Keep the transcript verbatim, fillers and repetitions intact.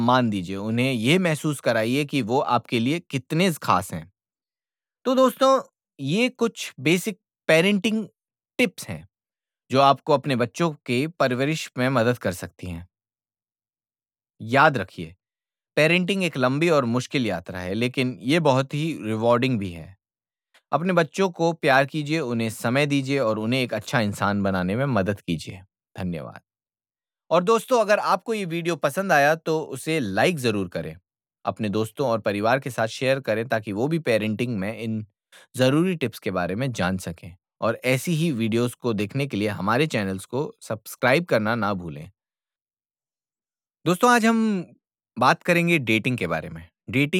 मान दीजिए, उन्हें ये महसूस कराइए कि वो आपके लिए कितने ख़ास हैं। तो दोस्तों, ये कुछ बेसिक पेरेंटिंग टिप्स हैं, जो आपको अपने बच्चों के परवरिश में मदद कर सकती हैं। याद रखिए, पेरेंटिंग एक लंबी और मुश्किल यात्रा है, लेकिन ये बहुत ही रिवॉर्डिंग भी है। अपने बच्चों को प्यार कीजिए, उन्हें समय दीजिए और उन्हें एक अच्छा इंसान बनाने में मदद कीजिए। धन्यवाद। और दोस्तों, अगर आपको ये वीडियो पसंद आया तो उसे लाइक ज़रूर करें। अपने दोस्तों और परिवार के साथ शेयर करें ताकि वो भी पेरेंटिंग में इन ज़रूरी टिप्स के बारे में जान सकें। और ऐसी ही वीडियोज़ को देखने के लिए हमारे चैनल्स को सब्सक्राइब करना ना भूलें। दोस्तों, आज हम बात करेंगे डेटिंग के बारे में। डेटिंग